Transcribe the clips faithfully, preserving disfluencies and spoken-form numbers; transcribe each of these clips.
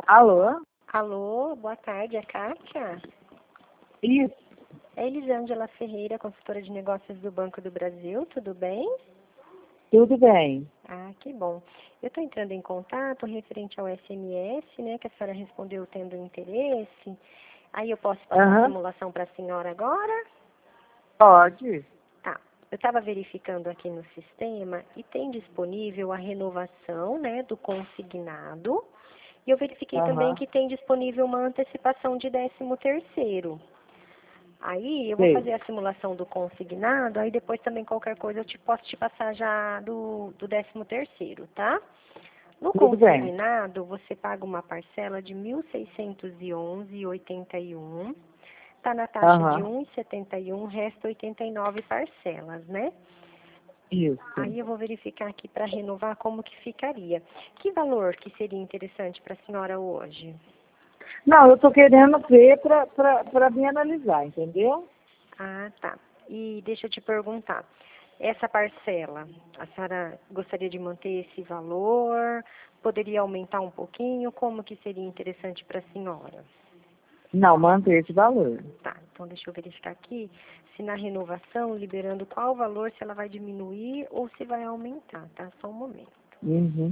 Alô? Alô, boa tarde, é Kátia? Isso, É Elisângela Ferreira, consultora de negócios do Banco do Brasil, tudo bem? tudo bem. Ah, que bom. Eu estou entrando em contato referente ao S M S, né, que a senhora respondeu tendo interesse. Aí eu posso passar a Aham, simulação para a senhora agora? pode. Tá. Eu estava verificando aqui no sistema e tem disponível a renovação, né, do consignado. E eu verifiquei também Aham, que tem disponível uma antecipação de décimo terceiro. Aí eu vou sei. fazer a simulação do consignado, aí depois também qualquer coisa eu te, posso te passar já do, do décimo terceiro, tá? No Tudo bem. consignado, você paga uma parcela de mil seiscentos e onze reais e oitenta e um. Está na taxa de Aham, um real e setenta e um, resta oitenta e nove parcelas, né? isso. Aí eu vou verificar aqui para renovar como que ficaria. Que valor que seria interessante para a senhora hoje? Não, eu tô querendo ver pra, pra, pra me analisar, entendeu? Ah, tá. E deixa eu te perguntar, essa parcela, a senhora gostaria de manter esse valor? Poderia aumentar um pouquinho? Como que seria interessante para a senhora? Não, manter esse valor. Tá, então deixa eu verificar aqui se na renovação, liberando qual valor, se ela vai diminuir ou se vai aumentar, tá? Só um momento. Uhum.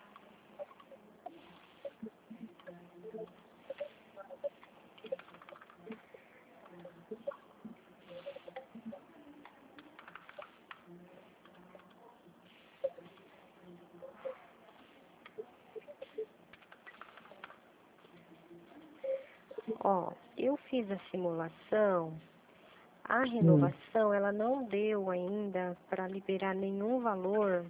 Ó, eu fiz a simulação, a Hum. renovação, ela não deu ainda para liberar nenhum valor.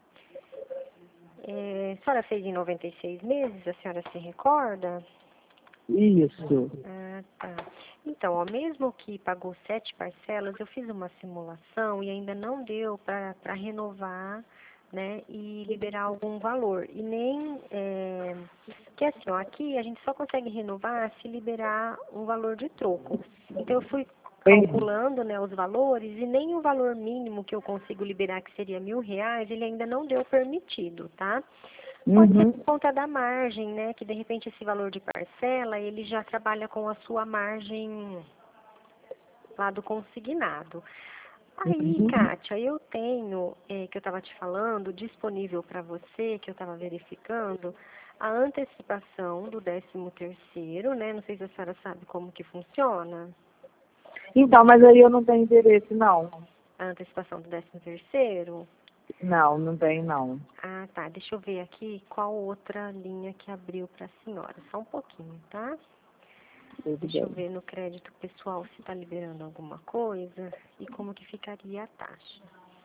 É, a senhora fez em noventa e seis meses, a senhora se recorda? Isso. Ah, tá. Então, ó, mesmo que pagou sete parcelas, eu fiz uma simulação e ainda não deu para renovar, né, e liberar algum valor. E nem, é, que assim, ó, aqui a gente só consegue renovar se liberar um valor de troco. Então, eu fui Entendi. calculando, né, os valores e nem o valor mínimo que eu consigo liberar, que seria mil reais, ele ainda não deu permitido, tá? Pode ser Uhum. por conta da margem, né? Que de repente esse valor de parcela, ele já trabalha com a sua margem lá do consignado. Aí, Uhum. Kátia, eu tenho, é, que eu estava te falando, disponível para você, que eu estava verificando, a antecipação do décimo terceiro, né? Não sei se a senhora sabe como que funciona. Então, mas aí eu não tenho interesse, não. A antecipação do décimo terceiro. Não, não tenho, não. Ah, tá. Deixa eu ver aqui qual outra linha que abriu para a senhora. Só um pouquinho, tá? Tudo Deixa eu bem. ver no crédito pessoal se está liberando alguma coisa e como que ficaria a taxa.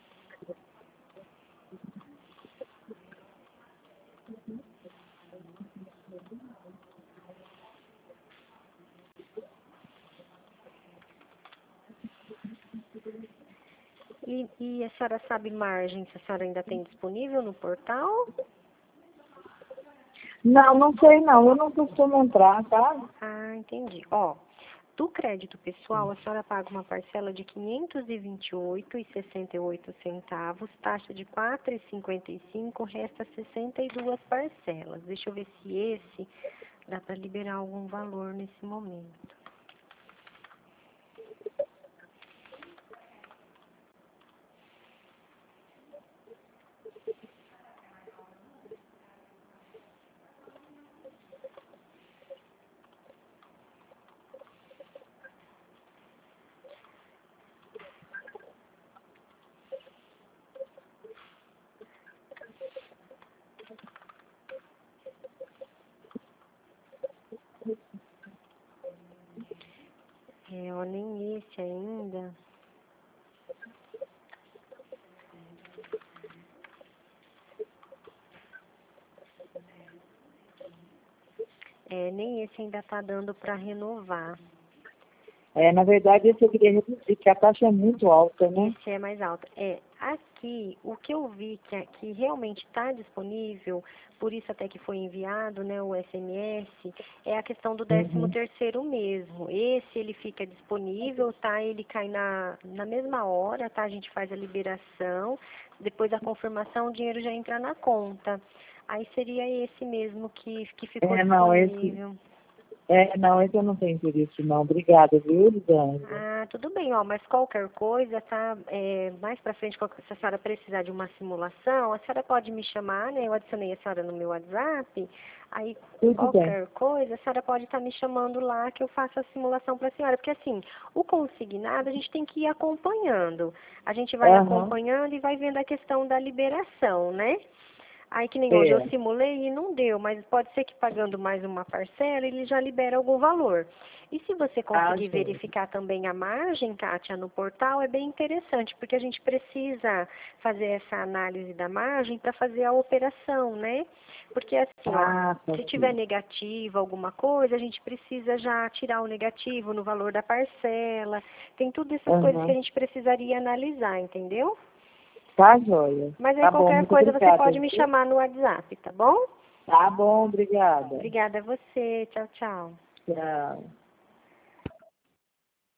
E, e a senhora sabe margem, se a senhora ainda tem disponível no portal? Não, não sei, não. Eu não costumo entrar, tá? Ah, entendi. Ó, do crédito pessoal, a senhora paga uma parcela de quinhentos e vinte e oito reais e sessenta e oito centavos, taxa de quatro reais e cinquenta e cinco, resta sessenta e duas parcelas. Deixa eu ver se esse dá para liberar algum valor nesse momento. É, ó, nem esse ainda. É, nem esse ainda está dando para renovar. É, na verdade, esse eu queria reduzir, que a taxa é muito alta, né? Esse é mais alto. É, aqui, o que eu vi que aqui realmente está disponível, por isso até que foi enviado, né, o S M S, é a questão do décimo Uhum. terceiro mesmo. Esse, ele fica disponível, tá? Ele cai na, na mesma hora, tá? A gente faz a liberação, depois da confirmação, o dinheiro já entra na conta. Aí seria esse mesmo que, que ficou É, não, disponível. esse, é, não, esse eu não tenho interesse, não. Obrigada, viu, Lisandra? Ah, tudo bem, ó, mas qualquer coisa, tá? É, mais pra frente, qualquer- se a senhora precisar de uma simulação, a senhora pode me chamar, né? Eu adicionei a senhora no meu WhatsApp, aí Tudo bem. qualquer coisa, a senhora pode estar me chamando lá que eu faço a simulação pra senhora. Porque assim, o consignado a gente tem que ir acompanhando. A gente vai Aham, acompanhando e vai vendo a questão da liberação, né? Aí que nem hoje eu é. simulei e não deu, mas pode ser que pagando mais uma parcela ele já libera algum valor. E se você Ah, conseguir gente. verificar também a margem, Kátia, no portal, é bem interessante, porque a gente precisa fazer essa análise da margem para fazer a operação, né? Porque assim, ó, Ah, tá se tiver aqui. negativo alguma coisa, a gente precisa já tirar o negativo no valor da parcela. Tem tudo essas coisas que a Aham. gente precisaria analisar, entendeu? Tá, joia. Mas aí Tá bom, qualquer muito coisa você obrigada, pode me viu? chamar no WhatsApp, tá bom? Tá bom, obrigada. Obrigada a você. Tchau, tchau. Tchau.